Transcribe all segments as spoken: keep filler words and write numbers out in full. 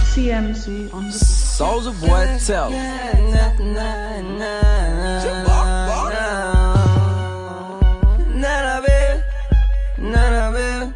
C M C on the Soulja Boy, tell him. Nana, baby. Nana, baby.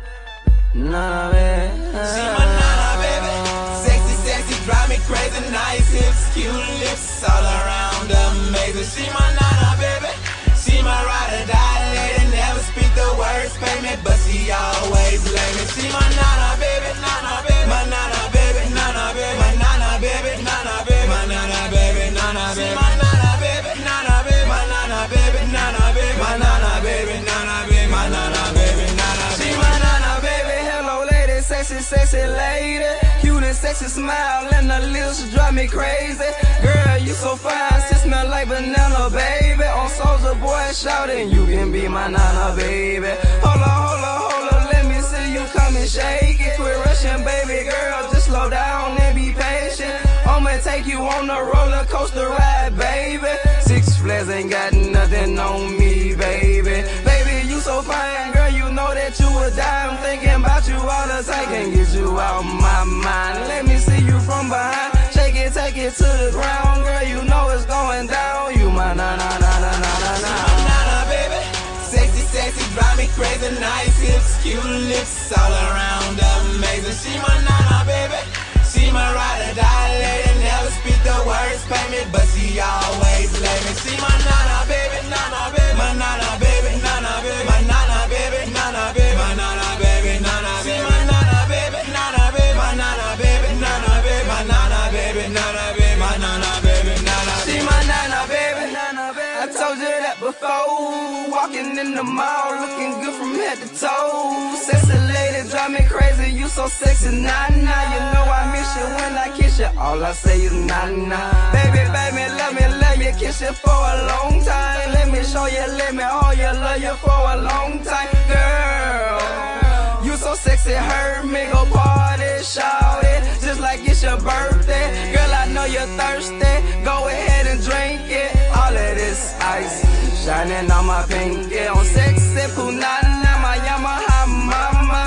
Nana, baby. She my Nana, baby. Sexy, sexy, drive me crazy. Nice hips, cute lips, all around amazing. She my Nana, baby. She my ride or die lady. Never speak the words, pay me, but she always lay me. She my Nana, baby. Nana, baby. My Nana, baby. Nana, baby. My Nana, baby. Nana, baby. My Nana, baby. Nana, baby. She my Nana, baby. Nana, baby. My Nana, baby. Nana, baby. My Nana, baby. Nana, baby. My Nana, baby. Nana, baby. She my Nana, baby. Hello, lady. Sexy, sexy lady. Cute and sexy smile and her lips drive me crazy. Girl, you so fine, she smell like banana, baby. On Soulja Boy shouting, you can be my Nana, baby. Hold on, hold on, hold on, let me see you come and shake it. Quit rushing, baby girl, just slow down and be patient. I'ma take you on a roller coaster ride, baby. Six Flags ain't got nothing on me, baby. Baby, you so fine, girl, you know that you a dime. Thinking about you all the time, can't get you out my mind. Let me see you from behind, shake it, take it to the ground. Girl, you know it's going down. You my na na na na na na na. She my Nana, baby. Sexy, sexy, drive me crazy. Nice hips, cute lips, all around amazing. She my Nana, baby. She my ride or die lady. Never speak the words, pay me, but she always lay me. She my Nana, baby. Nana, baby. My Nana, baby. Nana, baby. My Nana, baby. Nana, baby. My Nana, baby. Nana, baby. She my Nana, baby. Nana, baby. My Nana, baby. Nana, baby. My Nana, baby. Nana, baby. My Nana, baby. Nana, She my Nana, baby. Nana, baby. I told you that before. Walking in the mall, looking good from head to toe. Sexy lady, drive me crazy. You so sexy, nah nah. You know I miss you when I kiss you. All I say is nah nah. Baby, baby, let me love you, kiss you for a long time. Let me show you, let me hold you, love you for a long time, girl. You so sexy, hurt me, go party, shout it, just like it's your birthday. Girl, I know you're thirsty, go ahead and drink it. All of this ice shining on my pinky, on sexy punana, my Yamaha mama,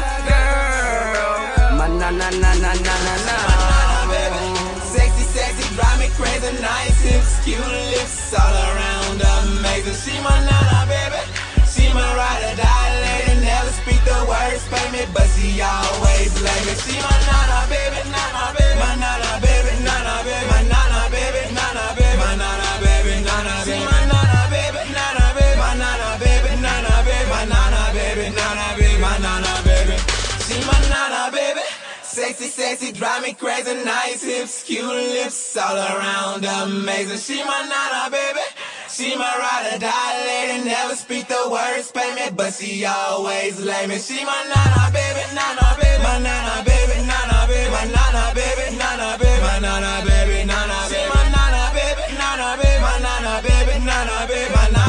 girl. My na na na na na na na. Nana, baby. Sexy, sexy, drive me crazy. Nice hips, cute lips, all around amazing. She my Nana, baby. She my ride or die lady. Never speak the words, pay me, but she always lay me. She my Nana, baby. Nana, baby. My Nana, baby. Nana, baby. My Nana, baby. Nana, baby. My Nana, baby. Nana, baby. She my Nana, baby. Nana, baby. My Nana, baby. Nana, baby. My Nana, baby. Nana, baby. My Nana, baby. She my Nana, baby. Sexy, sexy, drive me crazy. Nice hips, cute lips, all around amazing. She my Nana, baby. She my ride or die lady. Never speak the words, pay me, but she always lay me. She my Nana, baby. Nana, baby. My Nana, baby. Nana, baby. My Nana, baby. Nana, baby. My Nana, baby. Nana, baby. She my Nana, baby. Nana, baby. My Nana, baby. Nana, baby. My Nana.